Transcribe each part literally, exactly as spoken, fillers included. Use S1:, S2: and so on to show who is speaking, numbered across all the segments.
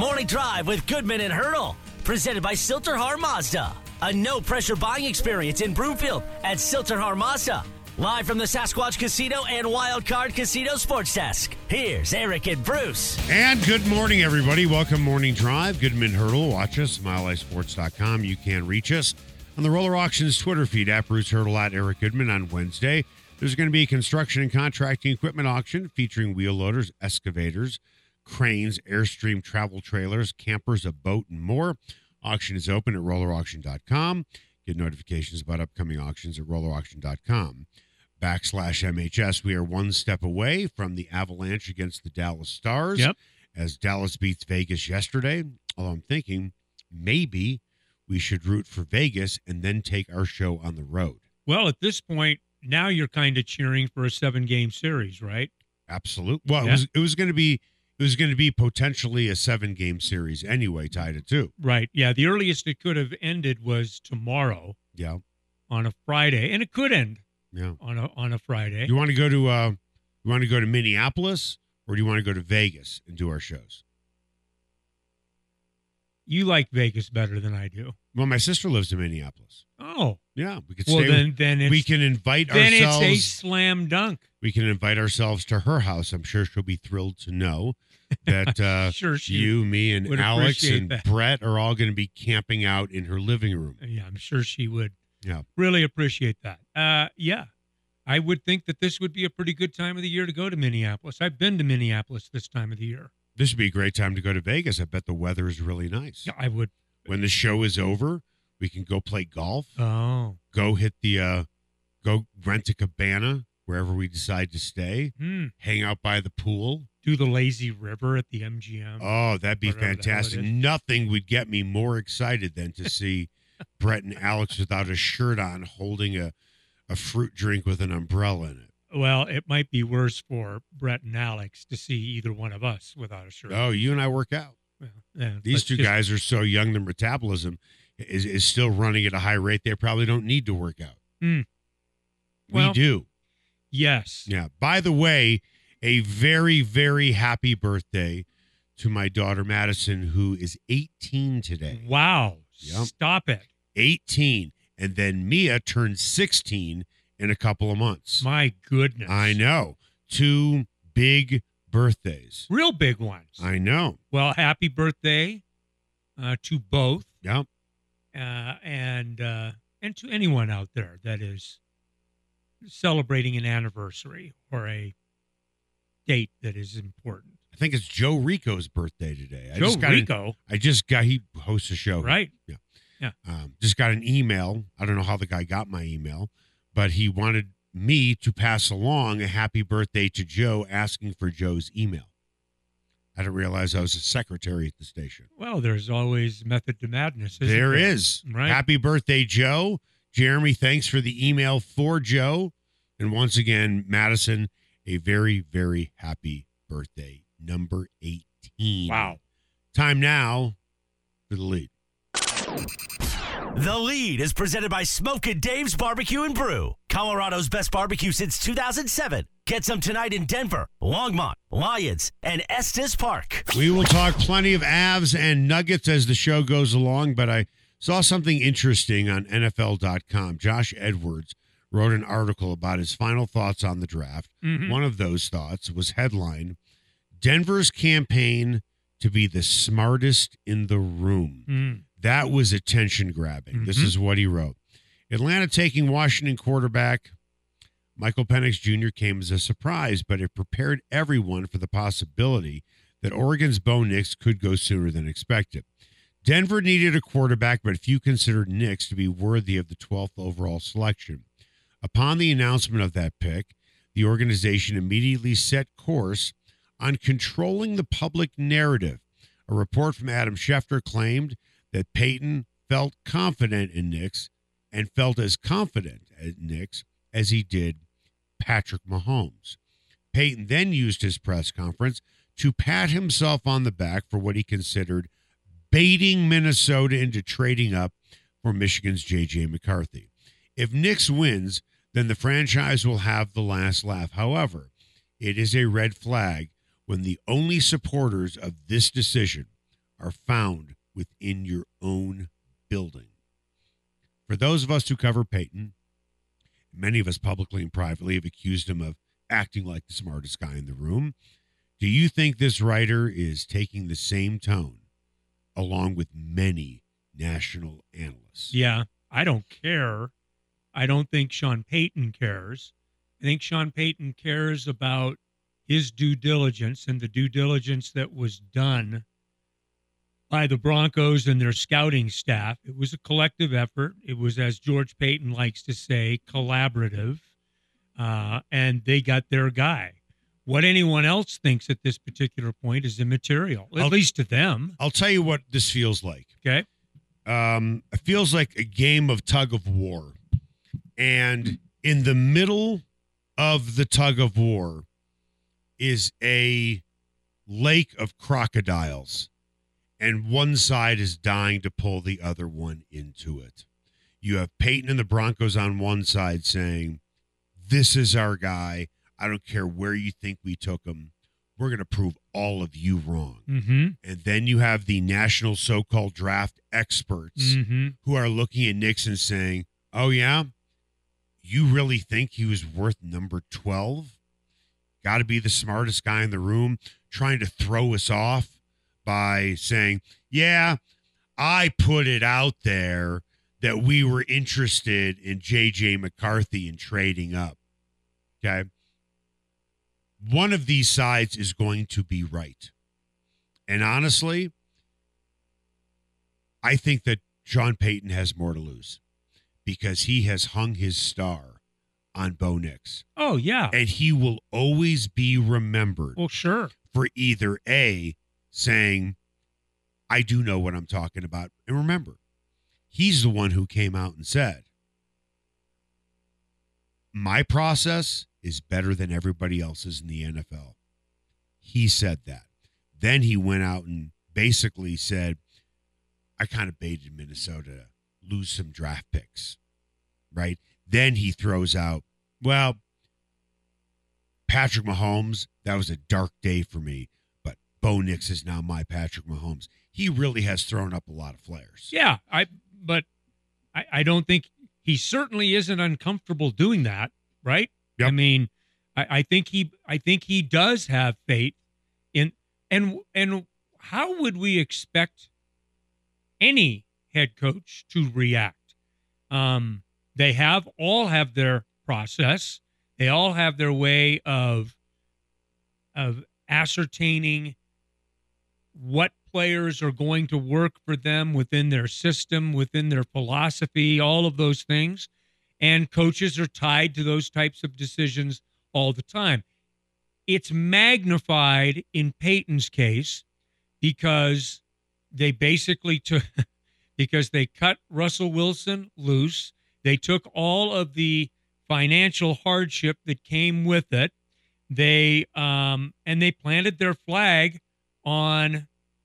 S1: Morning Drive with Goodman and Hurdle. Presented by Silterhar Mazda. A no-pressure buying experience in Broomfield at Silterhar Mazda. Live from the Sasquatch Casino and Wild Card Casino Sports Desk. Here's Eric and Bruce.
S2: And good morning, everybody. Welcome Morning Drive. Goodman Hurdle. Watch us, mile high sports dot com. You can reach us on the Roller Auctions Twitter feed at Bruce Hurdle at Eric Goodman on Wednesday. There's going to be a construction and contracting equipment auction featuring wheel loaders, excavators, cranes, Airstream travel trailers, campers, a boat, and more. Auction is open at roller auction dot com. Get notifications about upcoming auctions at roller auction dot com. Backslash M H S. We are one step away from the Avalanche against the Dallas Stars.
S3: Yep.
S2: As Dallas beats Vegas yesterday. Although I'm thinking maybe we should root for Vegas and then take our show on the road.
S3: Well, at this point, now you're kind of cheering for a seven-game series, right?
S2: Absolutely. Well,
S3: Yeah.
S2: it was it was going to be it was going to be potentially a seven-game series anyway, tied at two.
S3: Right. Yeah. The earliest it could have ended was tomorrow
S2: Yeah,
S3: on a Friday, and it could end
S2: yeah.
S3: on a on a Friday.
S2: You want to go to uh, you want to go to Minneapolis, or do you want to go to Vegas and do our shows?
S3: You like Vegas better than I do.
S2: Well, my sister lives in Minneapolis.
S3: Oh,
S2: Yeah, we could
S3: well
S2: stay.
S3: then then it's
S2: we can invite
S3: then
S2: ourselves.
S3: it's a slam dunk.
S2: We can invite ourselves to her house. I'm sure she'll be thrilled to know that uh,
S3: Sure, she
S2: you, me, and
S3: would
S2: Alex
S3: appreciate
S2: and
S3: that.
S2: Brett are all going to be camping out in her living room.
S3: Yeah, I'm sure she would
S2: Yeah.
S3: really appreciate that. Uh, yeah, I would think that this would be a pretty good time of the year to go to Minneapolis. I've been to Minneapolis this time of the year.
S2: This would be a great time to go to Vegas. I bet the weather is really nice.
S3: Yeah, I would.
S2: When the show is over, we can go play golf,
S3: Oh,
S2: go hit the, uh, go rent a cabana wherever we decide to stay,
S3: hmm.
S2: hang out by the pool.
S3: Do the lazy river at the M G M.
S2: Oh, that'd be
S3: Whatever the hell it
S2: fantastic.
S3: is.
S2: Nothing would get me more excited than to see Brett and Alex without a shirt on holding a, a fruit drink with an umbrella in it.
S3: Well, it might be worse for Brett and Alex to see either one of us without a shirt.
S2: Oh, you and I work out.
S3: Well, yeah,
S2: These
S3: let's
S2: two
S3: just-
S2: guys are so young, their metabolism is, is still running at a high rate. They probably don't need to work out.
S3: Mm.
S2: We
S3: Well-
S2: do.
S3: Yes.
S2: Yeah. By the way, a very, very happy birthday to my daughter, Madison, who is eighteen today.
S3: Wow.
S2: Yep.
S3: Stop it.
S2: eighteen. And then Mia turns sixteen in a couple of months.
S3: My goodness.
S2: I know. Two big birthdays.
S3: Real big ones.
S2: I know.
S3: Well, happy birthday uh, to both,
S2: Yep.
S3: uh, and uh, and to anyone out there that is celebrating an anniversary or a date that is important.
S2: I think it's Joe Rico's birthday today. I
S3: Joe
S2: just got
S3: Rico,
S2: An, I just got, he hosts a show.
S3: right?
S2: Um, just got an email. I don't know how the guy got my email, but he wanted me to pass along a happy birthday to Joe, asking for Joe's email. I didn't realize I was a secretary at the station.
S3: Well, there's always method to madness. Isn't
S2: There
S3: there
S2: is.
S3: Right.
S2: Happy birthday, Joe. Jeremy, thanks for the email for Joe. And once again, Madison, a very, very happy birthday. Number eighteen.
S3: Wow.
S2: Time now for the lead.
S1: The Lead is presented by Smokin' Dave's Barbecue and Brew. Colorado's best barbecue since two thousand seven. Get some tonight in Denver, Longmont, Lyons, and Estes Park.
S2: We will talk plenty of Avs and Nuggets as the show goes along, but I saw something interesting on N F L dot com. Josh Edwards wrote an article about his final thoughts on the draft.
S3: Mhm.
S2: One of those thoughts was headlined, Denver's campaign to be the smartest in the room.
S3: Mm.
S2: That was attention grabbing. This
S3: Mhm.
S2: is what he wrote. Atlanta taking Washington quarterback Michael Penix Junior came as a surprise, but it prepared everyone for the possibility that Oregon's Bo Nix could go sooner than expected. Denver needed a quarterback, but few considered Nix to be worthy of the twelfth overall selection. Upon the announcement of that pick, the organization immediately set course on controlling the public narrative. A report from Adam Schefter claimed that Peyton felt confident in Nix and felt as confident at Nix as he did Patrick Mahomes. Peyton then used his press conference to pat himself on the back for what he considered baiting Minnesota into trading up for Michigan's J J McCarthy. If Nix wins, then the franchise will have the last laugh. However, it is a red flag when the only supporters of this decision are found within your own building. For those of us who cover Peyton, many of us publicly and privately have accused him of acting like the smartest guy in the room. Do you think this writer is taking the same tone along with many national analysts?
S3: Yeah, I don't care. I don't think Sean Payton cares. I think Sean Payton cares about his due diligence and the due diligence that was done by the Broncos and their scouting staff. It was a collective effort. It was, as George Payton likes to say, collaborative, uh, and they got their guy. What anyone else thinks at this particular point is immaterial, at
S2: I'll,
S3: least to them.
S2: I'll tell you what this feels like.
S3: Okay.
S2: Um, it feels like a game of tug of war. And in the middle of the tug of war is a lake of crocodiles, and one side is dying to pull the other one into it. You have Peyton and the Broncos on one side saying, this is our guy. I don't care where you think we took him. We're going to prove all of you wrong.
S3: Mm-hmm.
S2: And then you have the national so-called draft experts
S3: Mm-hmm.
S2: who are looking at Nixon saying, oh, yeah, you really think he was worth number twelve? Got to be the smartest guy in the room, trying to throw us off by saying, yeah, I put it out there that we were interested in J J McCarthy and trading up. Okay? One of these sides is going to be right. And honestly, I think that Sean Payton has more to lose because he has hung his star on Bo Nix.
S3: Oh, yeah.
S2: And he will always be remembered
S3: Well, sure.
S2: for either A, saying, I do know what I'm talking about. And remember, he's the one who came out and said, my process is better than everybody else's in the N F L. He said that. Then he went out and basically said, I kind of baited Minnesota to lose some draft picks, right? Then he throws out, well, Patrick Mahomes, that was a dark day for me, but Bo Nix is now my Patrick Mahomes. He really has thrown up a lot of flares.
S3: Yeah, I. But I, I don't think he certainly isn't uncomfortable doing that, right?
S2: Yep.
S3: I mean, I, I think he. I think he does have faith in. And and how would we expect any head coach to react? Um, they have all have their process. They all have their way of of ascertaining what players are going to work for them within their system, within their philosophy, all of those things. And coaches are tied to those types of decisions all the time. It's magnified in Peyton's case because they basically took, because they cut Russell Wilson loose. They took all of the financial hardship that came with it. They um, and they planted their flag on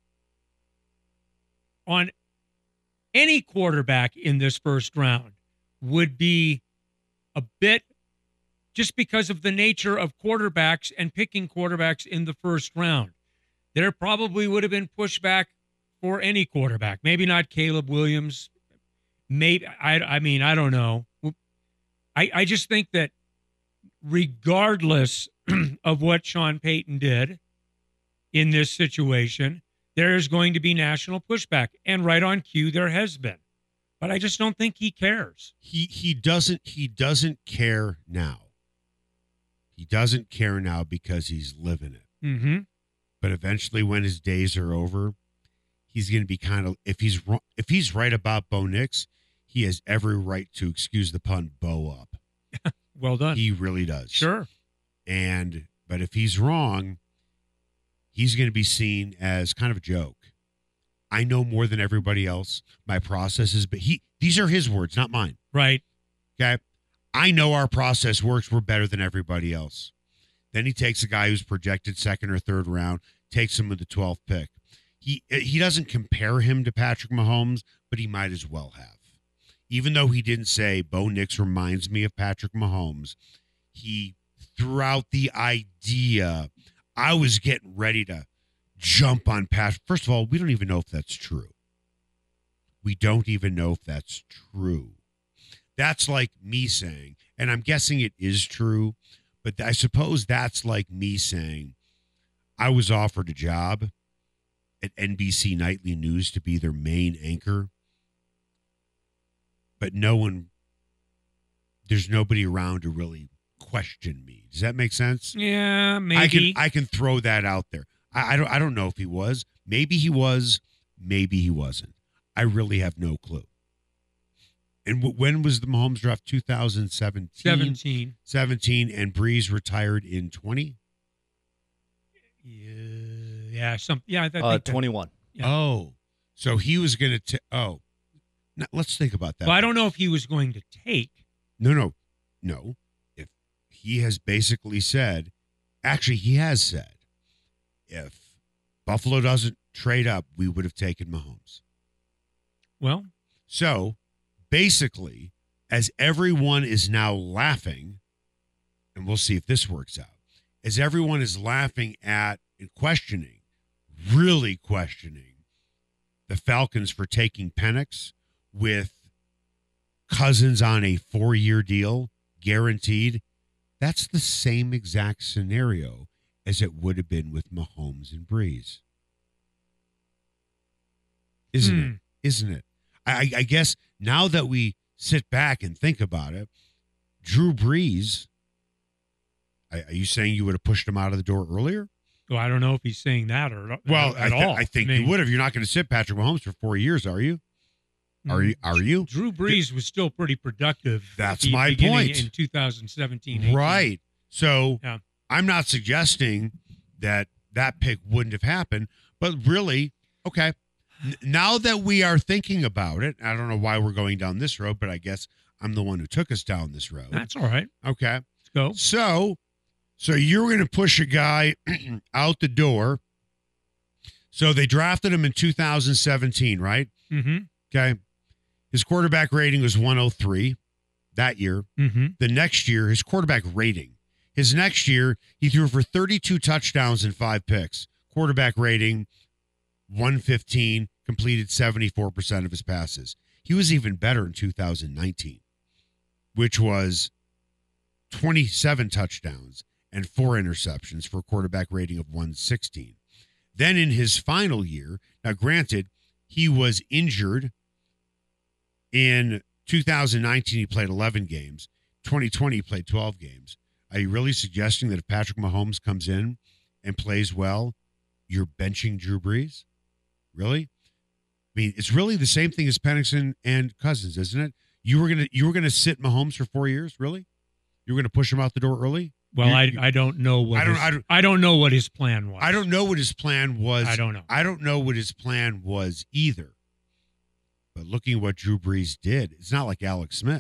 S3: on any quarterback in this first round would be a bit, just because of the nature of quarterbacks and picking quarterbacks in the first round. There probably would have been pushback for any quarterback. Maybe not Caleb Williams. Maybe I. I mean, I don't know. I, I just think that regardless of what Sean Payton did in this situation, there is going to be national pushback, and right on cue, there has been. But I just don't think he cares.
S2: He he doesn't he doesn't care now. He doesn't care now because he's living it.
S3: Mm-hmm.
S2: But eventually, when his days are over, he's going to be kind of, if he's wrong, if he's right about Bo Nix, he has every right to, excuse the pun, bow up.
S3: Well done.
S2: He really does.
S3: Sure.
S2: And but if he's wrong, he's going to be seen as kind of a joke. I know more than everybody else. My process is, but he, these are his words, not mine.
S3: Right.
S2: Okay. I know our process works. We're better than everybody else. Then he takes a guy who's projected second or third round, takes him with the twelfth pick. He, he doesn't compare him to Patrick Mahomes, but he might as well have. Even though he didn't say Bo Nix reminds me of Patrick Mahomes, he threw out the idea. I was getting ready to jump on Patrick. First of all, we don't even know if that's true. We don't even know if that's true. That's like me saying, and I'm guessing it is true, but I suppose that's like me saying, I was offered a job at N B C Nightly News to be their main anchor, but no one, there's nobody around to really question me. Does that make sense?
S3: Yeah, maybe.
S2: I can I can throw that out there. I, I don't I don't know if he was. Maybe he was. Maybe he wasn't. I really have no clue. And w- when was the Mahomes draft? two thousand seventeen
S3: seventeen.
S2: seventeen, and Breeze retired in twenty?
S3: Yeah, yeah, some, yeah. I, th- I
S4: Uh,
S3: think that-
S4: twenty-one.
S3: Yeah.
S2: Oh, so he was going to. Oh, now, let's think about that.
S3: Well, I don't know if he was going to take.
S2: No, no, no. If he has basically said, actually, he has said, if Buffalo doesn't trade up, we would have taken Mahomes.
S3: Well,
S2: So basically, as everyone is now laughing, and we'll see if this works out, as everyone is laughing at and questioning, really questioning the Falcons for taking Penix with Cousins on a four-year deal, guaranteed, that's the same exact scenario as it would have been with Mahomes and Breeze. Isn't
S3: Hmm.
S2: it? Isn't it? I, I guess now that we sit back and think about it, Drew Brees, are are you saying you would have pushed him out of the door earlier?
S3: well, I don't know if he's saying that or
S2: Well,
S3: at
S2: I, th-
S3: all.
S2: I think
S3: mean,
S2: you would have. You're not going to sit Patrick Mahomes for four years, are you? Are you? Are you?
S3: Drew Brees was still pretty productive. at
S2: That's
S3: the
S2: my
S3: beginning
S2: point.
S3: In two thousand seventeen, eighteen.
S2: Right. So
S3: Yeah.
S2: I'm not suggesting that that pick wouldn't have happened, but really, okay. N- now that we are thinking about it, I don't know why we're going down this road, but I guess I'm the one who took us down this road.
S3: That's all right.
S2: Okay.
S3: Let's go.
S2: So, so you're going to push a guy out the door. So they drafted him in two thousand seventeen, right?
S3: Mm-hmm.
S2: Okay. His quarterback rating was one oh three that year.
S3: Mm-hmm.
S2: The next year, his quarterback rating, his next year, he threw for thirty-two touchdowns and five picks. Quarterback rating, one fifteen, completed seventy-four percent of his passes. He was even better in two thousand nineteen, which was twenty-seven touchdowns and four interceptions for a quarterback rating of one sixteen. Then in his final year, now granted, he was injured. In two thousand nineteen, he played eleven games. twenty twenty, he played twelve games. Are you really suggesting that if Patrick Mahomes comes in and plays well, you're benching Drew Brees? Really? I mean, it's really the same thing as Penix and Cousins, isn't it? You were gonna you were gonna sit Mahomes for four years, really? You were gonna push him out the door early?
S3: Well,
S2: You-
S3: I
S2: you-
S3: I don't know what
S2: I don't-
S3: his,
S2: I don't-
S3: I don't know what his plan was.
S2: I don't know what his plan was.
S3: I don't know.
S2: I don't know what his plan was either. But looking at what Drew Brees did, it's not like Alex Smith.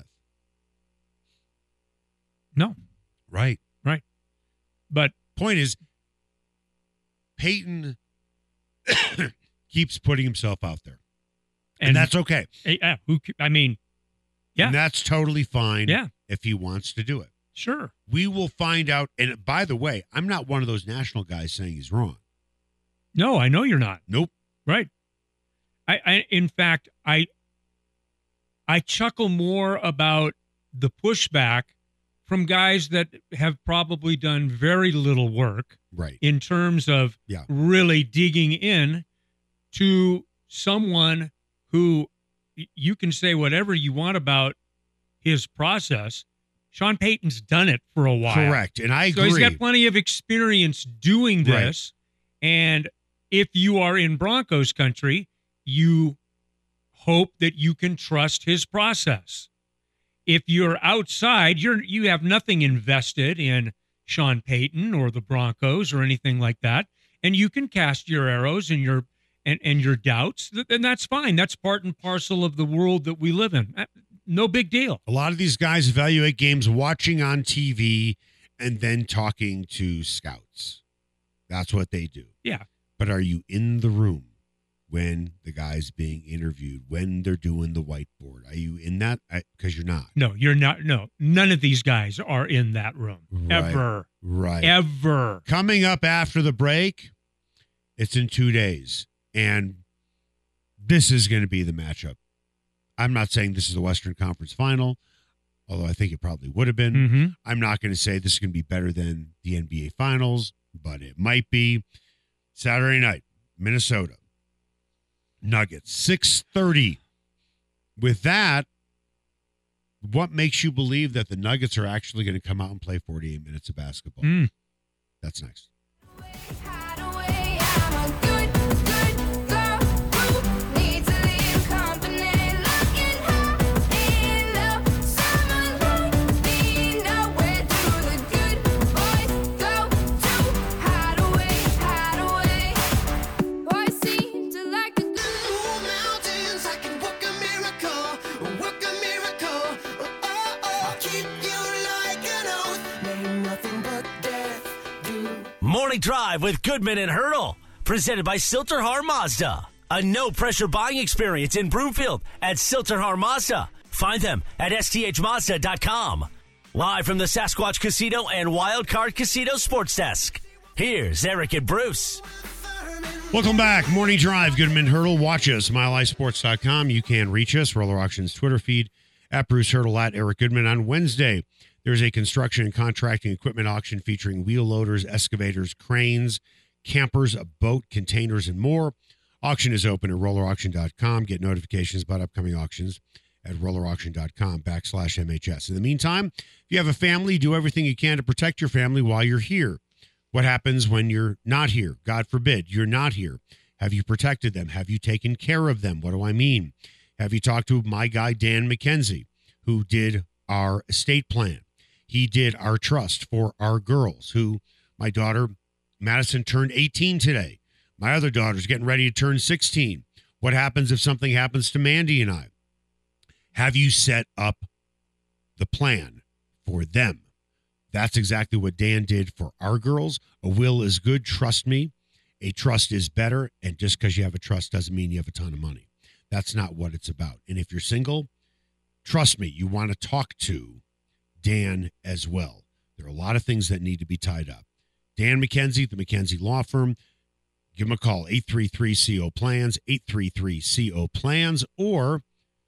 S3: No,
S2: Right.
S3: but
S2: Point is, Peyton keeps putting himself out there. And,
S3: and,
S2: that's okay.
S3: eh, yeah, who? c- I mean, yeah.
S2: And that's totally fine
S3: Yeah.
S2: if he wants to do it.
S3: sure.
S2: We will find out. And by the way, I'm not one of those national guys saying he's wrong.
S3: No, I know you're not.
S2: Nope.
S3: Right. I, I in fact, I I chuckle more about the pushback from guys that have probably done very little work
S2: Right.
S3: in terms of
S2: Yeah.
S3: really digging in to someone who y- you can say whatever you want about his process. Sean Payton's done it for a while.
S2: Correct. And I
S3: So
S2: agree.
S3: he's got plenty of experience doing
S2: Right.
S3: this. And if you are in Broncos country, you hope that you can trust his process. If you're outside, you're you have nothing invested in Sean Payton or the Broncos or anything like that, and you can cast your arrows and your and, and your doubts, and that's fine. That's part and parcel of the world that we live in. Uh, No big deal.
S2: A lot of these guys evaluate games watching on T V and then talking to scouts. That's what they do.
S3: Yeah.
S2: But are you in the room when the guy's being interviewed, when they're doing the whiteboard? Are you in that? Because you're not.
S3: No, you're not. No, none of these guys are in that room
S2: Right.
S3: ever,
S2: Right.
S3: ever.
S2: Coming up after the break, It's in two days. And this is going to be the matchup. I'm not saying this is the Western Conference Final, although I think it probably would have been.
S3: Mm-hmm.
S2: I'm not going to say this is going to be better than the N B A Finals, but it might be. Saturday night, Minnesota Nuggets, six thirty. With that, what makes you believe that the Nuggets are actually going to come out and play forty-eight minutes of basketball?
S3: Mm.
S2: That's next.
S1: Morning Drive with Goodman and Hurdle, presented by Silterhar Mazda. A no-pressure buying experience in Broomfield at Silterhar Mazda. Find them at S T H Mazda dot com. Live from the Sasquatch Casino and Wild Card Casino Sports Desk, here's Eric and Bruce.
S2: Welcome back. Morning Drive, Goodman Hurdle. Watch us, mile high sports dot com. You can reach us, Roller Auctions Twitter feed, at Bruce Hurdle, at Eric Goodman. On Wednesday, there's a construction and contracting equipment auction featuring wheel loaders, excavators, cranes, campers, a boat, containers, and more. Auction is open at roller auction dot com. Get notifications about upcoming auctions at roller auction dot com backslash M H S. In the meantime, if you have a family, do everything you can to protect your family while you're here. What happens when you're not here? God forbid, you're not here. Have you protected them? Have you taken care of them? What do I mean? Have you talked to my guy, Dan McKenzie, who did our estate plan? He did our trust for our girls, who my daughter, Madison, turned eighteen today. My other daughter's getting ready to turn sixteen. What happens if something happens to Mandy and I? Have you set up the plan for them? That's exactly what Dan did for our girls. A will is good, trust me. A trust is better, and just because you have a trust doesn't mean you have a ton of money. That's not what it's about. And if you're single, trust me, you want to talk to Dan as well. There are a lot of things that need to be tied up. Dan McKenzie, the McKenzie Law Firm. Give him a call, eight three three C O PLANS, eight three three C O PLANS, or,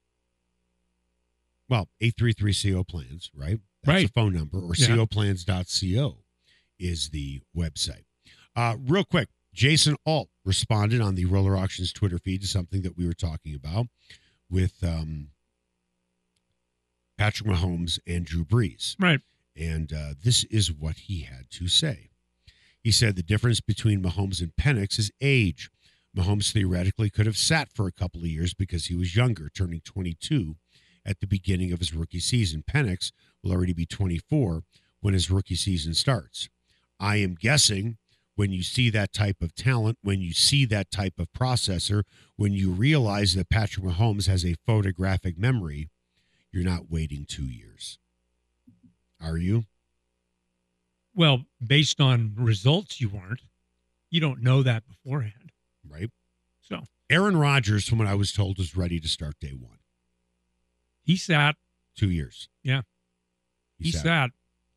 S2: well, eight three three C O PLANS, right? That's
S3: right.
S2: the phone number, or
S3: yeah.
S2: C O plans dot co is the website. Uh, real quick, Jason Alt responded on the Roller Auctions Twitter feed to something that we were talking about with um, Patrick Mahomes and Drew Brees.
S3: Right.
S2: And uh, this is what he had to say. He said the difference between Mahomes and Penix is age. Mahomes theoretically could have sat for a couple of years because he was younger, turning twenty-two at the beginning of his rookie season. Penix will already be twenty-four when his rookie season starts. I am guessing when you see that type of talent, when you see that type of processor, when you realize that Patrick Mahomes has a photographic memory, you're not waiting two years. Are you?
S3: Well, based on results, you weren't. You don't know that beforehand.
S2: Right.
S3: So
S2: Aaron Rodgers, from what I was told, was ready to start day one.
S3: he sat.
S2: Two years.
S3: Yeah.
S2: He,
S3: He
S2: sat.
S3: sat.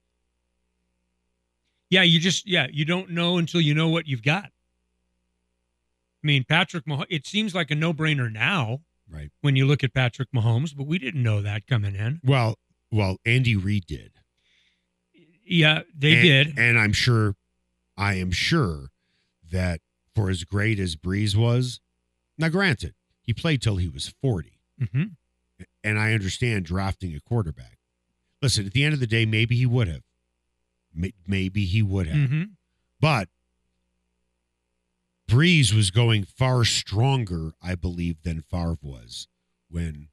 S3: Yeah, you just, yeah, you don't know until you know what you've got. I mean, Patrick Mahomes, it seems like a no-brainer now
S2: Right.
S3: when you look at Patrick Mahomes, but we didn't know that coming in.
S2: Well, well, Andy Reid did.
S3: Yeah, they
S2: and,
S3: did.
S2: And I'm sure, I am sure that for as great as Breeze was, now granted, he played till he was forty.
S3: Mm-hmm.
S2: And I understand drafting a quarterback. Listen, at the end of the day, maybe he would have. Maybe he would have.
S3: Mm-hmm.
S2: But Breeze was going far stronger, I believe, than Favre was when.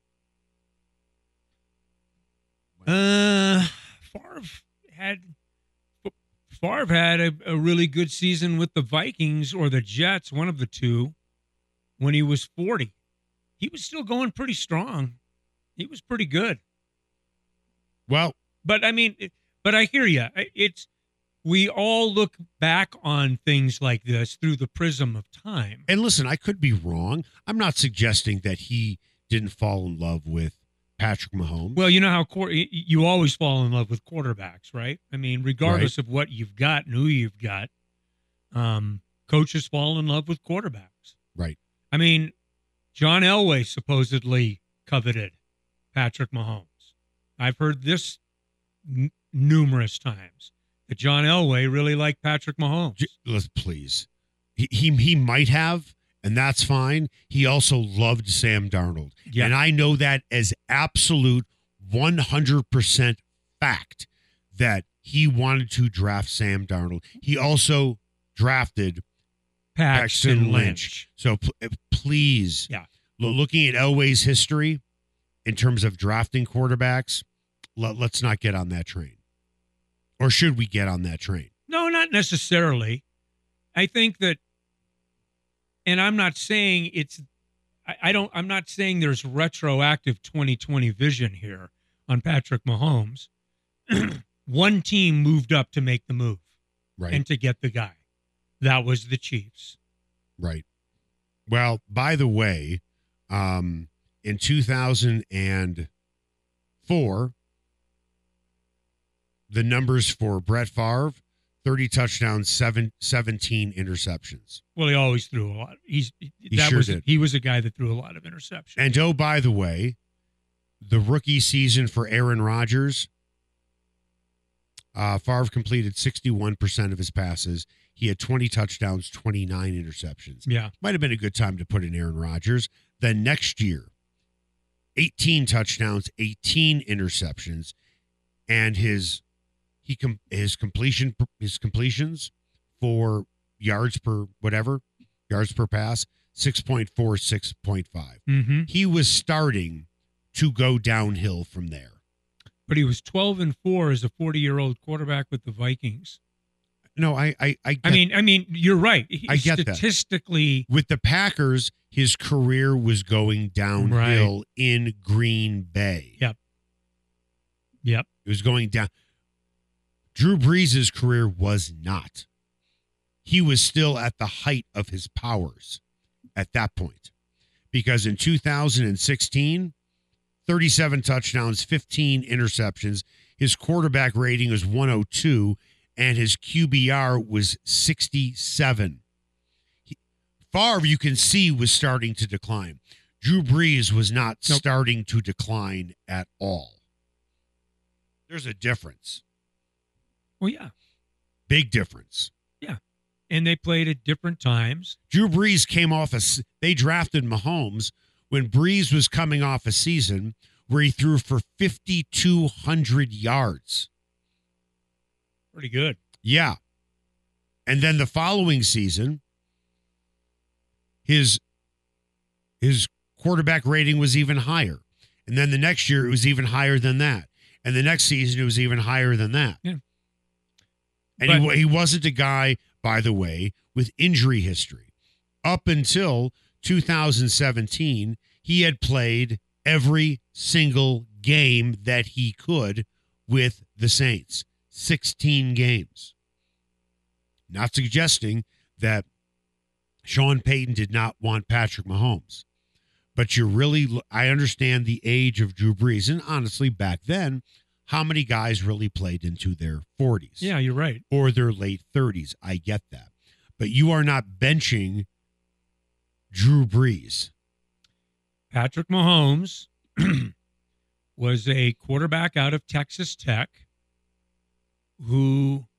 S2: when
S3: Uh, Favre had Favre had a, a really good season with the Vikings or the Jets, one of the two, when he was forty. He was still going pretty strong. He was pretty good.
S2: well,
S3: But I mean, it, but I hear you. It's we all look back on things like this through the prism of time.
S2: and listen, I could be wrong. I'm not suggesting that he didn't fall in love with Patrick Mahomes.
S3: Well, you know how quar- you always fall in love with quarterbacks, right? I mean, regardless of what you've got and who you've got. Um, coaches fall in love with quarterbacks.
S2: Right.
S3: I mean, John Elway supposedly coveted Patrick Mahomes. I've heard this n- numerous times, that John Elway really liked Patrick Mahomes.
S2: J- Let's please. He, he he might have, and that's fine. He also loved Sam Darnold.
S3: Yeah.
S2: And I know that as absolute one hundred percent fact that he wanted to draft Sam Darnold. He also drafted
S3: Paxton,
S2: Paxton
S3: Lynch.
S2: Lynch. So p- please,
S3: Yeah.
S2: lo- looking at Elway's history in terms of drafting quarterbacks, let, let's not get on that train. Or should we get on that train?
S3: No, not necessarily. I think that, and I'm not saying it's, I, I don't, I'm not saying there's retroactive twenty twenty vision here on Patrick Mahomes. One team moved up to make the move
S2: Right.
S3: and to get the guy. That was the Chiefs.
S2: Right. Well, by the way, um, in two thousand four, the numbers for Brett Favre, thirty touchdowns, seven, seventeen interceptions.
S3: Well, he always threw a lot. He's
S2: He
S3: that
S2: sure
S3: was
S2: did.
S3: he was a guy that threw a lot of interceptions.
S2: And oh, by the way, the rookie season for Aaron Rodgers, uh, Favre completed sixty-one percent of his passes. He had twenty touchdowns, twenty-nine interceptions.
S3: yeah,
S2: Might have been a good time to put in Aaron Rodgers. Then next year, eighteen touchdowns, eighteen interceptions, and his he com- his completion his completions for yards per whatever yards per pass six point four, six point five.
S3: mm-hmm.
S2: He was starting to go downhill from there.
S3: But he was twelve and four as a forty-year-old quarterback with the Vikings.
S2: No, I I I, get,
S3: I mean, I mean, you're right. He-
S2: I get that.
S3: Statistically,
S2: with the Packers, his career was going downhill in Green Bay.
S3: Yep. Yep.
S2: It was going down. Drew Brees' career was not. He was still at the height of his powers at that point. Because in two thousand sixteen, thirty-seven touchdowns, fifteen interceptions. His quarterback rating was one oh two, and his Q B R was sixty-seven. He, Favre, you can see, was starting to decline. Drew Brees was not
S3: Nope.
S2: starting to decline at all. There's a difference.
S3: well, yeah,
S2: Big difference.
S3: and they played at different times.
S2: Drew Brees came off a, s- they drafted Mahomes when Brees was coming off a season where he threw for fifty-two hundred yards.
S3: Pretty good.
S2: Yeah. And then the following season, his his quarterback rating was even higher. And then the next year it was even higher than that. And the next season it was even higher than that.
S3: Yeah.
S2: And he,
S3: But-
S2: wa- he wasn't a guy, by the way, with injury history. Up until two thousand seventeen, he had played every single game that he could with the Saints. sixteen games. Not suggesting that Sean Payton did not want Patrick Mahomes. But you really, I understand the age of Drew Brees. And honestly, back then, how many guys really played into their forties?
S3: Yeah, you're right.
S2: Or their late thirties. I get that. But you are not benching Drew Brees.
S3: Patrick Mahomes was a quarterback out of Texas Tech who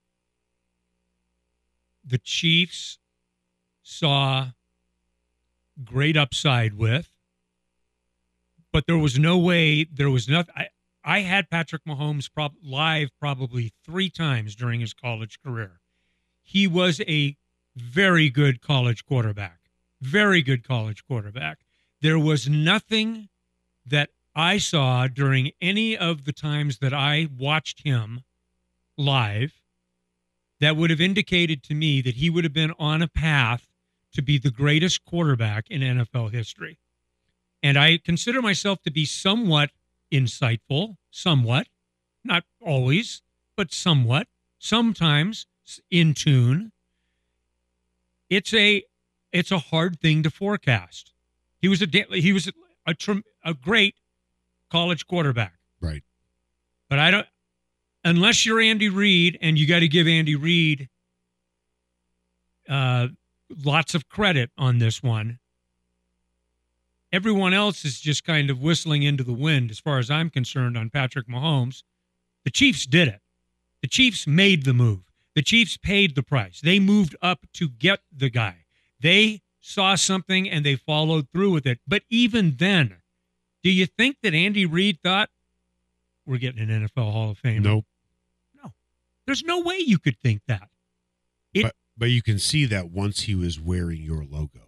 S3: the Chiefs saw great upside with, but there was no way, there was nothing. I, I had Patrick Mahomes prob- live probably three times during his college career. He was a very good college quarterback, very good college quarterback. There was nothing that I saw during any of the times that I watched him live that would have indicated to me that he would have been on a path to be the greatest quarterback in N F L history. And I consider myself to be somewhat insightful, somewhat, not always, but somewhat, sometimes in tune. It's a it's a hard thing to forecast. He was a he was a a, a great college quarterback.
S2: Right.
S3: But I don't, unless you're Andy Reid and you got to give Andy Reid uh, lots of credit on this one. Everyone else is just kind of whistling into the wind, as far as I'm concerned, on Patrick Mahomes. The Chiefs did it. The Chiefs made the move. The Chiefs paid the price. They moved up to get the guy. They saw something and they followed through with it. But even then, do you think that Andy Reid thought, we're getting an N F L Hall of Fame?
S2: Nope.
S3: No. There's no way you could think that. It,
S2: but, but you can see that once he was wearing your logo.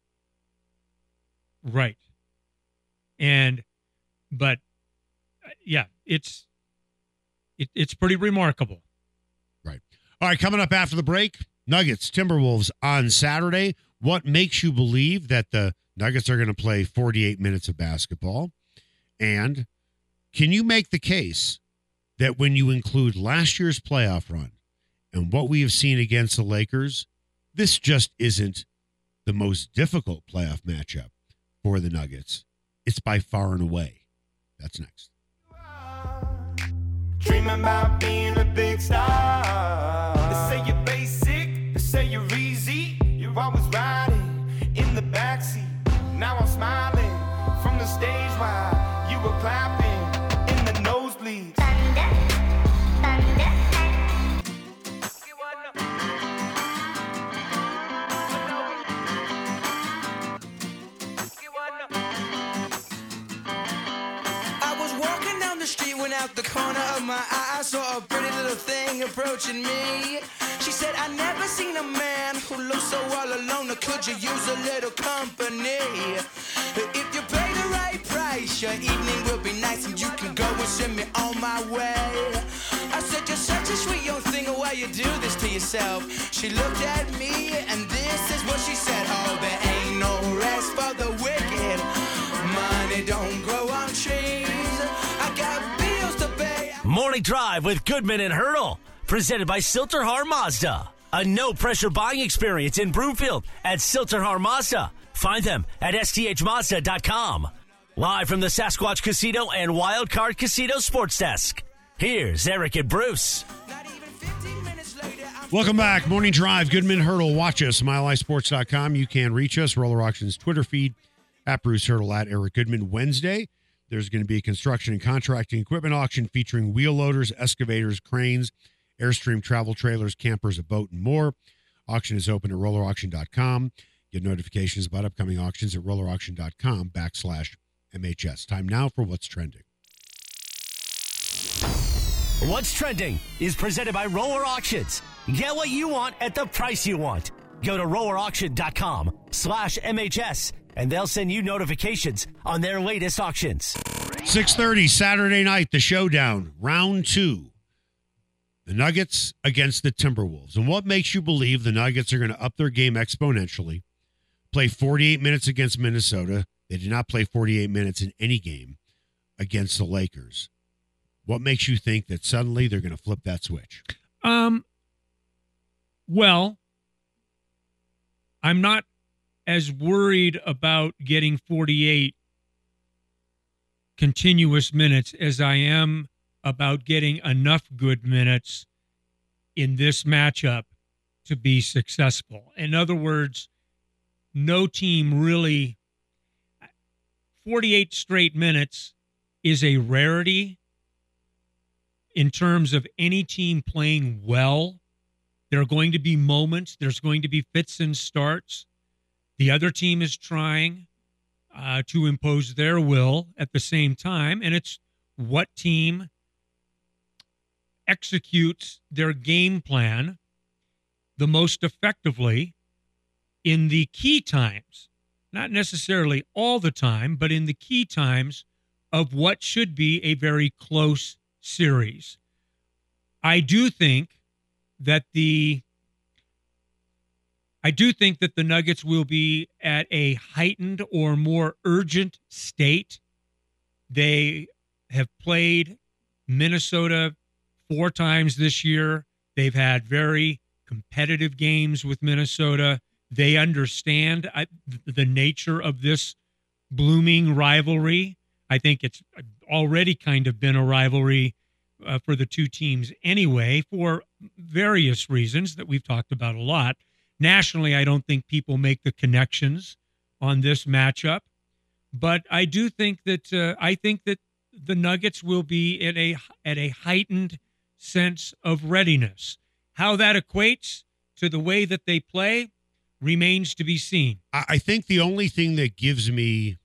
S3: Right. And, but, uh, yeah, it's, it, it's pretty remarkable.
S2: Right. All right, coming up after the break, Nuggets, Timberwolves on Saturday. What makes you believe that the Nuggets are going to play forty-eight minutes of basketball? And can you make the case that when you include last year's playoff run and what we have seen against the Lakers, this just isn't the most difficult playoff matchup for the Nuggets? It's by far and away. That's next.
S4: Dreaming about being a big star. They say you're basic, they say you're easy. You're always riding in the backseat. Now I'm smiling from the stage while you were clapping in the nosebleeds.
S5: I was walking down the street when out the corner of my eye I saw a pretty little thing approaching me. She said, I never seen a man who looks so all alone. Or could you use a little company? If you pay the right price, your evening will be nice and you can go and send me on my way. I said, you're such a sweet young thing, why you do this to yourself? She looked at me and this is what she said. Oh, there ain't no rest for the wicked. Money don't grow on trees. I got bills to pay.
S1: Morning Drive with Goodman and Hurdle. Presented by Silterhar Mazda. A no-pressure buying experience in Broomfield at Silterhar Mazda. Find them at S T H Mazda dot com. Live from the Sasquatch Casino and Wild Card Casino Sports Desk. Here's Eric and Bruce.
S2: Welcome back. Morning Drive, Goodman Hurdle. Watch us, mile high sports dot com. You can reach us, Roller Auctions Twitter feed, at Bruce Hurdle, at Eric Goodman. Wednesday, there's going to be a construction and contracting equipment auction featuring wheel loaders, excavators, cranes, Airstream travel trailers, campers, a boat, and more. Auction is open at roller auction dot com. Get notifications about upcoming auctions at roller auction dot com backslash M H S. Time now for What's Trending.
S1: What's Trending is presented by Roller Auctions. Get what you want at the price you want. Go to roller auction dot com slash M H S and they'll send you notifications on their latest auctions.
S2: six thirty Saturday night, the showdown, round two. The Nuggets against the Timberwolves. And what makes you believe the Nuggets are going to up their game exponentially, play forty-eight minutes against Minnesota? They did not play forty-eight minutes in any game against the Lakers. What makes you think that suddenly they're going to flip that switch?
S3: Um. Well, I'm not as worried about getting forty-eight continuous minutes as I am about getting enough good minutes in this matchup to be successful. In other words, no team really, forty-eight straight minutes is a rarity in terms of any team playing well. There are going to be moments, there's going to be fits and starts. The other team is trying uh, to impose their will at the same time, and it's what team executes their game plan the most effectively in the key times, not necessarily all the time, but in the key times of what should be a very close series. I do think that the I do think that the Nuggets will be at a heightened or more urgent state. They have played Minnesota four times this year. They've had very competitive games with Minnesota. They understand I, the nature of this blooming rivalry. I think it's already kind of been a rivalry uh, for the two teams anyway, for various reasons that we've talked about a lot. nationally, I don't think people make the connections on this matchup. But I do think that uh, I think that the Nuggets will be in a at a heightened sense of readiness. How that equates to the way that they play remains to be seen.
S2: I, I think the only thing that gives me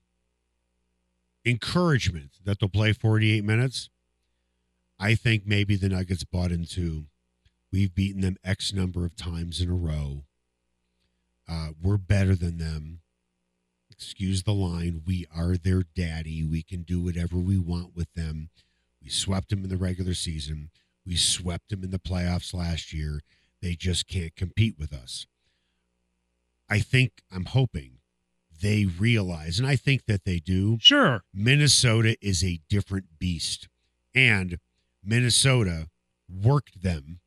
S2: encouragement that they'll play forty-eight minutes, I think maybe the Nuggets bought into, we've beaten them X number of times in a row. Uh, we're better than them. Excuse the line. We are their daddy. We can do whatever we want with them. We swept them in the regular season. We swept them in the playoffs last year. They just can't compete with us. I think, I'm hoping they realize, and I think that they do.
S3: Sure.
S2: Minnesota is a different beast. And Minnesota worked them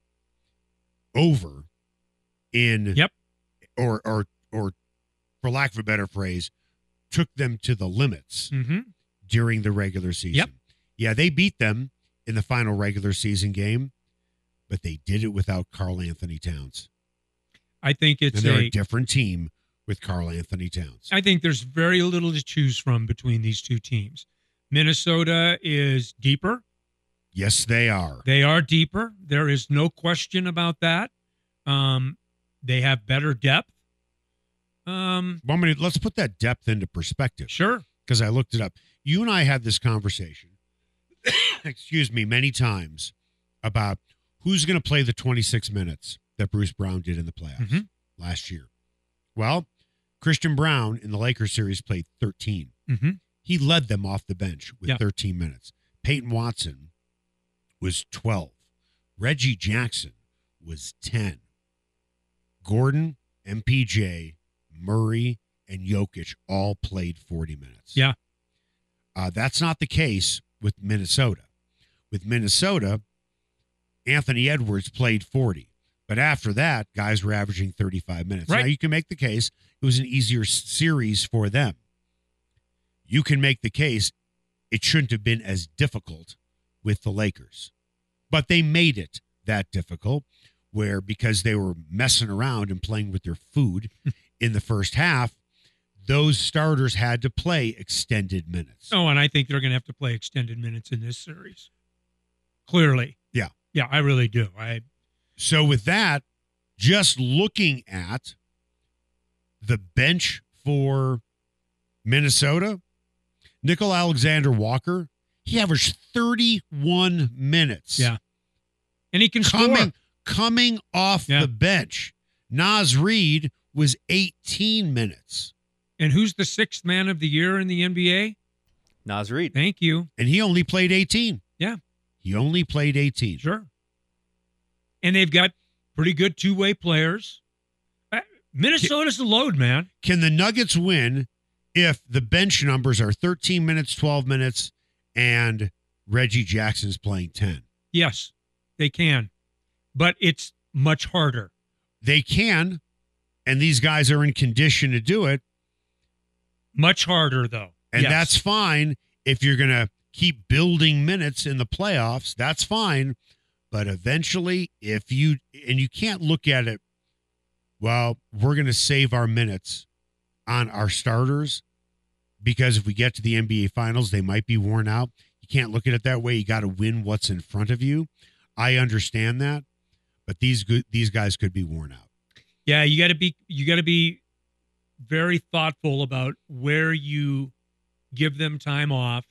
S2: over in,
S3: Yep.
S2: or, or, or for lack of a better phrase, took them to the limits
S3: Mm-hmm.
S2: during the regular season.
S3: Yep.
S2: Yeah, they beat them in the final regular season game, but they did it without Karl Anthony Towns.
S3: I think it's
S2: and they're a,
S3: a
S2: different team with Karl Anthony Towns.
S3: I think there's very little to choose from between these two teams. Minnesota is deeper.
S2: Yes, they are.
S3: They are deeper. There is no question about that. Um, they have better depth. Um,
S2: Well, I mean, let's put that depth into perspective.
S3: Sure.
S2: Because I looked it up. You and I had this conversation, excuse me, many times about who's going to play the twenty-six minutes that Bruce Brown did in the playoffs
S3: Mhm.
S2: last year. Well, Christian Brown in the Lakers series played thirteen.
S3: Mm-hmm.
S2: He led them off the bench with
S3: Yeah.
S2: thirteen minutes. Peyton Watson was twelve. Reggie Jackson was ten. Gordon, M P J, Murray, and Jokic all played forty minutes.
S3: Yeah.
S2: Uh, that's not the case with Minnesota. With Minnesota, Anthony Edwards played forty. But after that, guys were averaging thirty-five minutes.
S3: Right.
S2: Now, you can make the case it was an easier s- series for them. You can make the case it shouldn't have been as difficult with the Lakers. But they made it that difficult where because they were messing around and playing with their food in the first half, those starters had to play extended minutes.
S3: Oh, and I think they're going to have to play extended minutes in this series. Clearly.
S2: Yeah.
S3: Yeah, I really do. I
S2: So with that, just looking at the bench for Minnesota, Nickel Alexander Walker, he averaged thirty-one minutes.
S3: Yeah. And he can
S2: coming
S3: score.
S2: coming off
S3: Yeah.
S2: the bench. Naz Reid was eighteen minutes,
S3: And who's the sixth man of the year in the N B A?
S6: Naz Reid.
S3: Thank you.
S2: and he only played eighteen.
S3: Yeah.
S2: He only played eighteen.
S3: Sure. And they've got pretty good two-way players. Uh, Minnesota's the load, man.
S2: Can the Nuggets win if the bench numbers are thirteen minutes, twelve minutes, and Reggie Jackson's playing ten?
S3: Yes, they can. But it's much harder.
S2: They can, and these guys are in condition to do it,
S3: Much harder, though.
S2: and
S3: Yes.
S2: that's fine if you're going to keep building minutes in the playoffs. That's fine. But eventually, if you, and you can't look at it, well, we're going to save our minutes on our starters because if we get to the N B A Finals, they might be worn out. You can't look at it that way. You got to win what's in front of you. I understand that, but these good, these guys could be worn out.
S3: Yeah, you got to be you got to be very thoughtful about where you give them time off,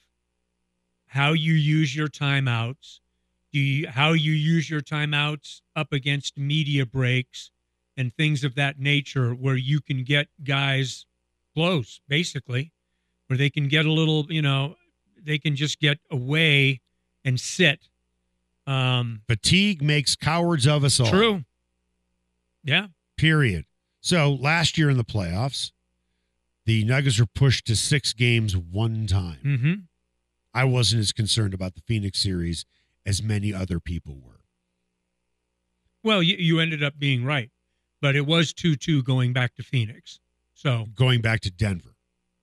S3: how you use your timeouts, do you, how you use your timeouts up against media breaks and things of that nature, where you can get guys close, basically, where they can get a little, you know, they can just get away and sit. Um,
S2: Fatigue makes cowards of us all.
S3: true. Yeah.
S2: Period. So last year in the playoffs, the Nuggets were pushed to six games one time.
S3: Mm-hmm.
S2: I wasn't as concerned about the Phoenix series as many other people were.
S3: Well, you, you ended up being right, but it was two two going back to Phoenix. So,
S2: Going back to Denver,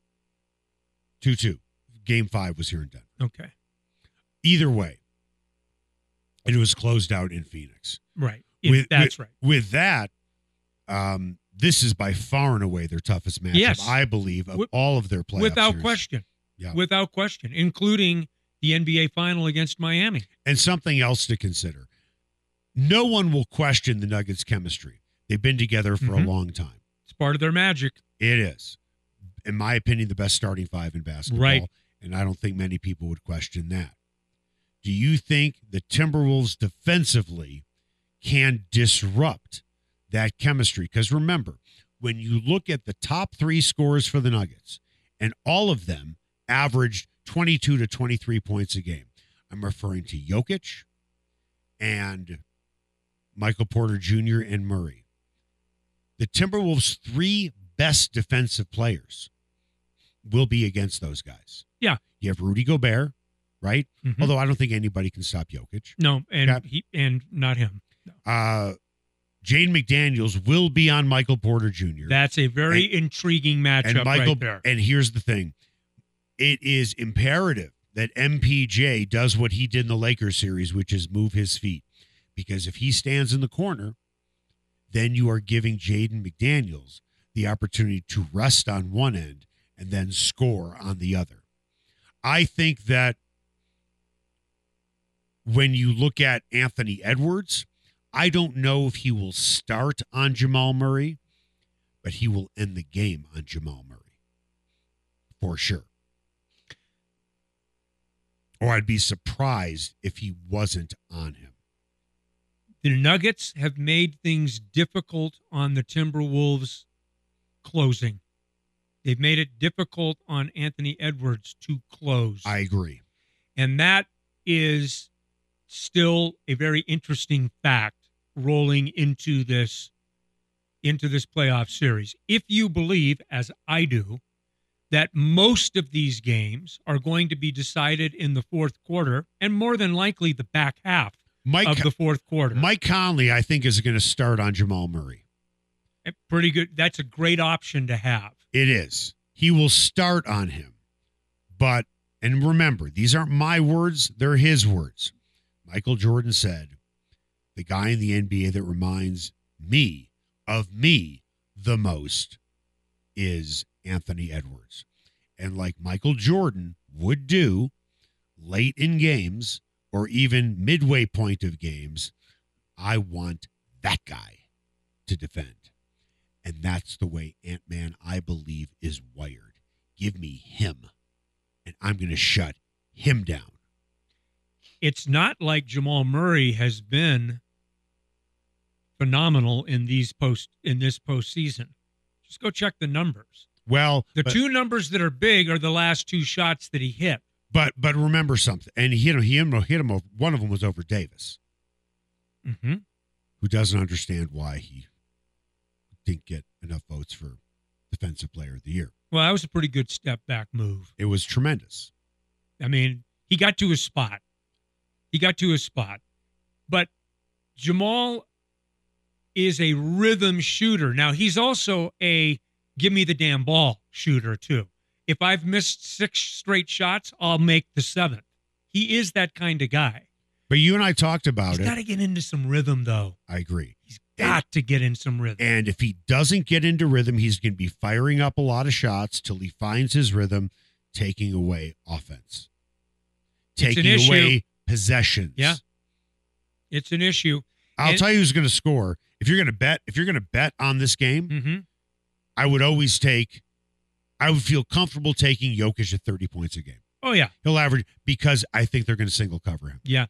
S2: two two. Game five was here in Denver.
S3: okay.
S2: Either way, it was closed out in Phoenix.
S3: Right. If
S2: With-
S3: that's
S2: with-
S3: right.
S2: With that, Um, this is by far and away their toughest matchup,
S3: Yes.
S2: I believe, of
S3: Wi-
S2: all of their playoff
S3: Without
S2: series.
S3: question.
S2: Yeah.
S3: Without question, including the N B A final against Miami.
S2: And something else to consider. No one will question the Nuggets' chemistry. They've been together for
S3: Mhm.
S2: a long time.
S3: It's part of their magic.
S2: It is, in my opinion, the best starting five in basketball.
S3: Right.
S2: And I don't think many people would question that. Do you think the Timberwolves defensively can disrupt that chemistry? Because remember, when you look at the top three scorers for the Nuggets, and all of them averaged twenty-two to twenty-three points a game. I'm referring to Jokic and Michael Porter Junior and Murray. The Timberwolves' three best defensive players will be against those guys.
S3: Yeah.
S2: You have Rudy Gobert, right?
S3: Mhm.
S2: Although I don't think anybody can stop Jokic.
S3: No, and
S2: Yeah.
S3: he and not him.
S2: Uh, Jaden McDaniels will be on Michael Porter Junior
S3: That's a very intriguing matchup
S2: and Michael,
S3: right there.
S2: and here's the thing. It is imperative that M P J does what he did in the Lakers series, which is move his feet. Because if he stands in the corner, then you are giving Jaden McDaniels the opportunity to rest on one end and then score on the other. I think that when you look at Anthony Edwards, I don't know if he will start on Jamal Murray, but he will end the game on Jamal Murray. For sure. Or I'd be surprised if he wasn't on him.
S3: The Nuggets have made things difficult on the Timberwolves closing. They've made it difficult on Anthony Edwards to close.
S2: I agree.
S3: And that is still a very interesting fact rolling into this into this playoff series. If you believe, as I do, that most of these games are going to be decided in the fourth quarter and more than likely the back half
S2: Mike,
S3: of the fourth quarter.
S2: Mike Conley, I think, is going to start on Jamal Murray.
S3: Pretty good. That's a great option to have.
S2: It is. He will start on him. But, and remember, these aren't my words, they're his words. Michael Jordan said, the guy in the N B A that reminds me of me the most is Anthony Edwards. And like Michael Jordan would do late in games or even midway point of games, I want that guy to defend. And that's the way Ant-Man, I believe, is wired. Give me him, and I'm going to shut him down.
S3: It's not like Jamal Murray has been phenomenal in these post in this postseason. Just go check the numbers.
S2: Well,
S3: The
S2: but,
S3: two numbers that are big are the last two shots that he hit.
S2: but but remember something, and he hit him. He hit him. Hit him over, one of them was over Davis,
S3: Mm-hmm.
S2: who doesn't understand why he didn't get enough votes for Defensive Player of the Year.
S3: Well, that was a pretty good step back move.
S2: It was tremendous.
S3: I mean, he got to his spot. He got to his spot. But Jamal is a rhythm shooter. Now, he's also a give me the damn ball shooter, too. If I've missed six straight shots, I'll make the seventh. He is that kind of guy.
S2: But you and I talked about
S3: He's
S2: it.
S3: got to get into some rhythm, though.
S2: I agree.
S3: He's got to get in some rhythm.
S2: And if he doesn't get into rhythm, he's going to be firing up a lot of shots till he finds his rhythm, taking away offense,
S3: It's an
S2: taking
S3: issue.
S2: away possessions.
S3: Yeah. It's an issue.
S2: I'll
S3: And-
S2: tell you who's going to score. If you're going to bet, if you're going to bet on this game,
S3: Mm-hmm.
S2: I would always take. I would feel comfortable taking Jokic at thirty points a game.
S3: Oh, yeah.
S2: He'll average because I think they're going to single cover him.
S3: Yeah.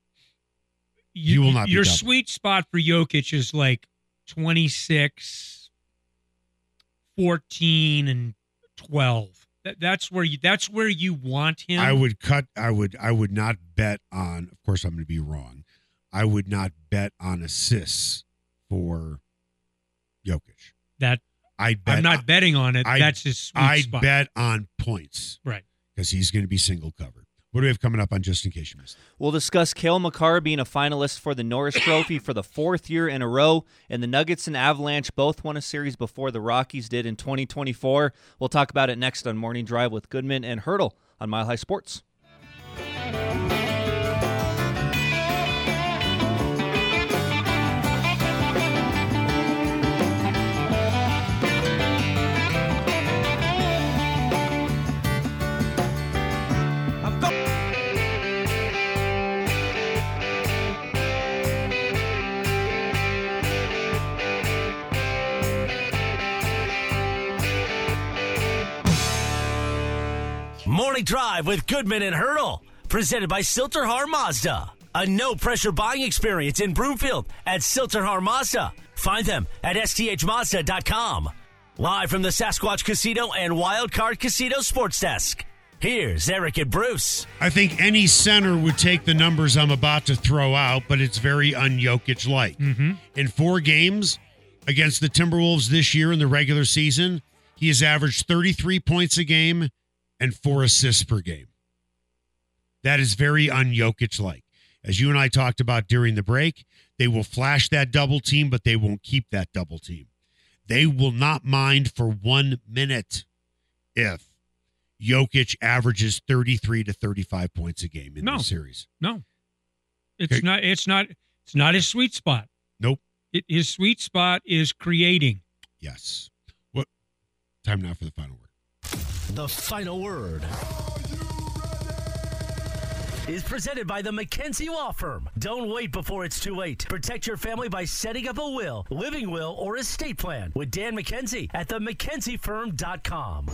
S2: He will not be
S3: Your
S2: double.
S3: sweet spot for Jokic is like twenty-six, fourteen, and twelve. That, that's where you that's where you want him.
S2: I would cut. I would. I would not bet on. Of course, I'm going to be wrong. I would not bet on assists for Jokic.
S3: that
S2: I'd bet.
S3: I'm not betting on it.
S2: I-
S3: that's his sweet
S2: I'd
S3: spot.
S2: bet on points
S3: Right.
S2: because he's going to be single covered. What do we have coming up on just in case you missed it?
S6: We'll discuss Cale Makar being a finalist for the Norris Trophy for the fourth year in a row, and the Nuggets and Avalanche both won a series before the Rockies did in twenty twenty-four. We'll talk about it next on Morning Drive with Goodman and Hurdle on Mile High Sports.
S1: Morning Drive with Goodman and Hurdle, presented by Silterhar Mazda. A no-pressure buying experience in Broomfield at Silterhar Mazda. Find them at S T H Mazda dot com. Live from the Sasquatch Casino and Wild Card Casino Sports Desk. Here's Eric and Bruce.
S2: I think any center would take the numbers I'm about to throw out, but it's very un-Jokic-like.
S3: Mm-hmm.
S2: In four games against the Timberwolves this year in the regular season, he has averaged thirty-three points a game and four assists per game. That is very un-Jokic-like. As you and I talked about during the break, they will flash that double team, but they won't keep that double team. They will not mind for one minute if Jokic averages thirty-three to thirty-five points a game in
S3: No.
S2: this series.
S3: No, it's
S2: Okay.
S3: not. It's not. It's not his sweet spot.
S2: Nope.
S3: It, his sweet spot is creating.
S2: Yes. What? Time now for the final word.
S1: The final word is presented by the McKenzie Law Firm. Don't wait before it's too late. Protect your family by setting up a will, living will, or estate plan with Dan McKenzie at the mckenzie firm dot com.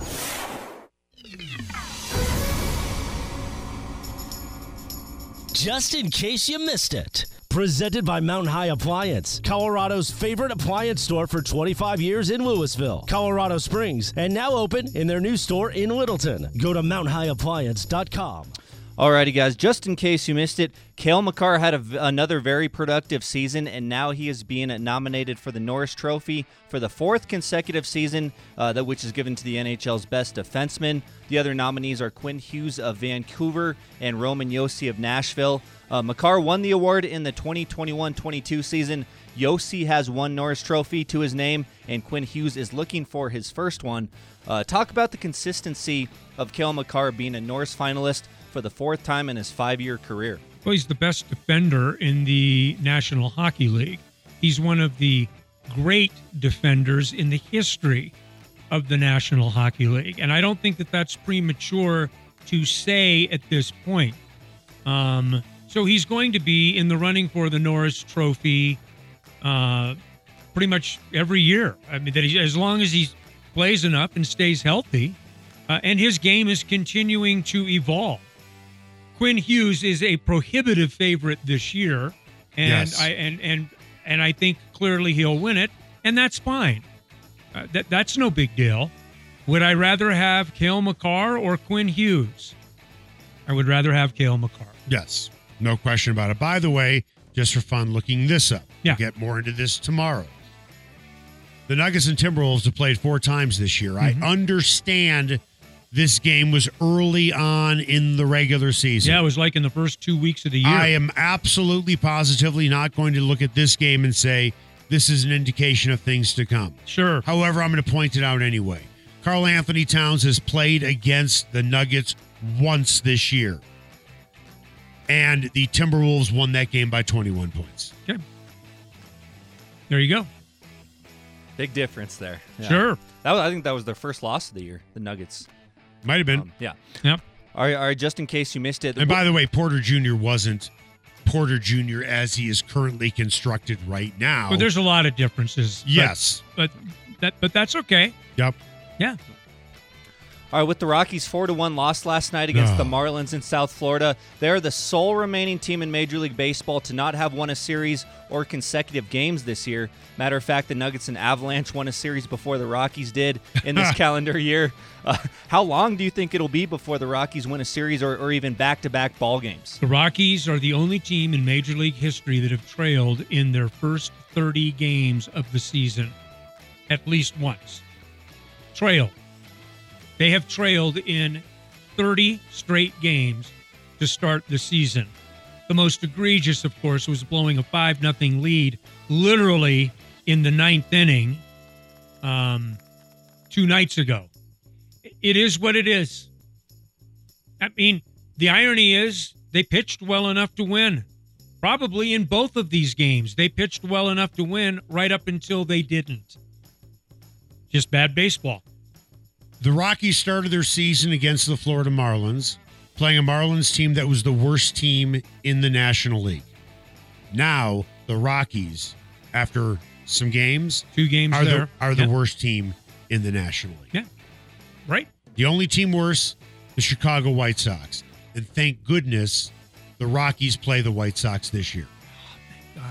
S1: Just in case you missed it. Presented by Mountain High Appliance, Colorado's favorite appliance store for twenty-five years in Louisville, Colorado Springs, and now open in their new store in Littleton. Go to mountain high appliance dot com.
S6: Alrighty, guys, just in case you missed it, Cale Makar had a, another very productive season, and now he is being nominated for the Norris Trophy for the fourth consecutive season, uh, that which is given to the N H L's best defenseman. The other nominees are Quinn Hughes of Vancouver and Roman Josi of Nashville. Uh, Makar won the award in the twenty twenty-one twenty-two season. Josi has one Norris Trophy to his name, and Quinn Hughes is looking for his first one. Uh, talk about the consistency of Cale Makar being a Norris finalist for the fourth time in his five-year career.
S3: Well, he's the best defender in the National Hockey League. He's one of the great defenders in the history of the National Hockey League. And I don't think that that's premature to say at this point. Um, so he's going to be in the running for the Norris Trophy uh, pretty much every year. I mean, that he, as long as he plays enough and stays healthy, uh, and his game is continuing to evolve. Quinn Hughes is a prohibitive favorite this year, and
S2: Yes.
S3: I and and and I think clearly he'll win it, and that's fine. Uh, that that's no big deal. Would I rather have Cale Makar or Quinn Hughes? I would rather have Cale Makar.
S2: Yes. No question about it. By the way, just for fun, looking this up.
S3: Yeah.
S2: We'll get more into this tomorrow. The Nuggets and Timberwolves have played four times this year.
S3: Mm-hmm.
S2: I understand this game was early on in the regular season.
S3: Yeah, it was like in the first two weeks of the year.
S2: I am absolutely positively not going to look at this game and say this is an indication of things to come.
S3: Sure.
S2: However, I'm going to point it out anyway. Karl Anthony Towns has played against the Nuggets once this year. And the Timberwolves won that game by twenty-one points.
S3: Okay. There you go.
S6: Big difference there. Yeah.
S3: Sure.
S6: That was, I think that was their first loss of the year, the Nuggets.
S2: Might have been.
S6: Um, yeah.
S3: Yep.
S6: All right, all right, just in case you missed it.
S2: And by the way, Porter Junior wasn't Porter Junior as he is currently constructed right now.
S3: Well, there's a lot of differences. but-
S2: Yes.
S3: But, that but that's okay.
S2: Yep.
S3: Yeah.
S6: All right, with the Rockies' four to one loss last night against
S2: Oh.
S6: the Marlins in South Florida, they're the sole remaining team in Major League Baseball to not have won a series or consecutive games this year. Matter of fact, the Nuggets and Avalanche won a series before the Rockies did in this calendar year. Uh, how long do you think it'll be before the Rockies win a series or, or even back-to-back ball games?
S3: The Rockies are the only team in Major League history that have trailed in their first thirty games of the season, at least once. Trailed. They have trailed in thirty straight games to start the season. The most egregious, of course, was blowing a five nothing lead literally in the ninth inning um, two nights ago. It is what it is. I mean, the irony is they pitched well enough to win. Probably in both of these games, they pitched well enough to win right up until they didn't. Just bad baseball.
S2: The Rockies started their season against the Florida Marlins, playing a Marlins team that was the worst team in the National League. Now, the Rockies, after some games,
S3: Two games
S2: are
S3: there.
S2: the, are the
S3: Yeah.
S2: worst team in the National League.
S3: Yeah. Right.
S2: The only team worse the Chicago White Sox. And thank goodness the Rockies play the White Sox this year.
S3: God.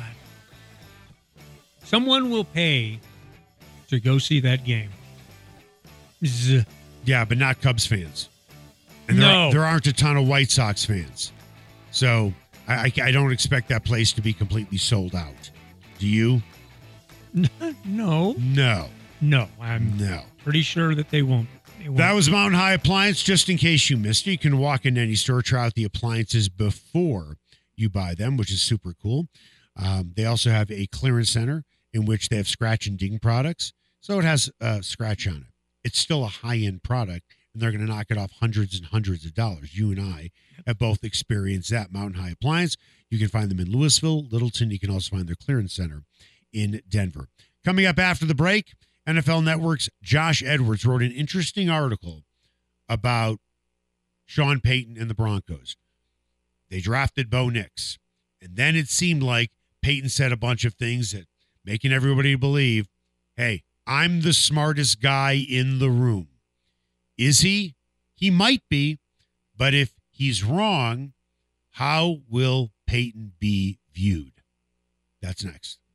S3: Someone will pay to go see that game. Z-
S2: Yeah, but not Cubs fans. And there,
S3: No.
S2: there aren't a ton of White Sox fans. So I, I, I don't expect that place to be completely sold out. Do you?
S3: no.
S2: No.
S3: No. I'm
S2: No.
S3: pretty sure that they won't. They won't.
S2: That was Mountain High Appliance. Just in case you missed it, you can walk into any store, try out the appliances before you buy them, which is super cool. Um, they also have a clearance center in which they have scratch and ding products. So it has a scratch on it. It's still a high-end product, and they're going to knock it off hundreds and hundreds of dollars. You and I have both experienced that. Mountain High Appliance. You can find them in Louisville, Littleton. You can also find their clearance center in Denver. Coming up after the break, N F L Network's Josh Edwards wrote an interesting article about Sean Payton and the Broncos. They drafted Bo Nix, and then it seemed like Payton said a bunch of things that making everybody believe, hey, I'm the smartest guy in the room. Is he? He might be, but if he's wrong, how will Payton be viewed? That's next.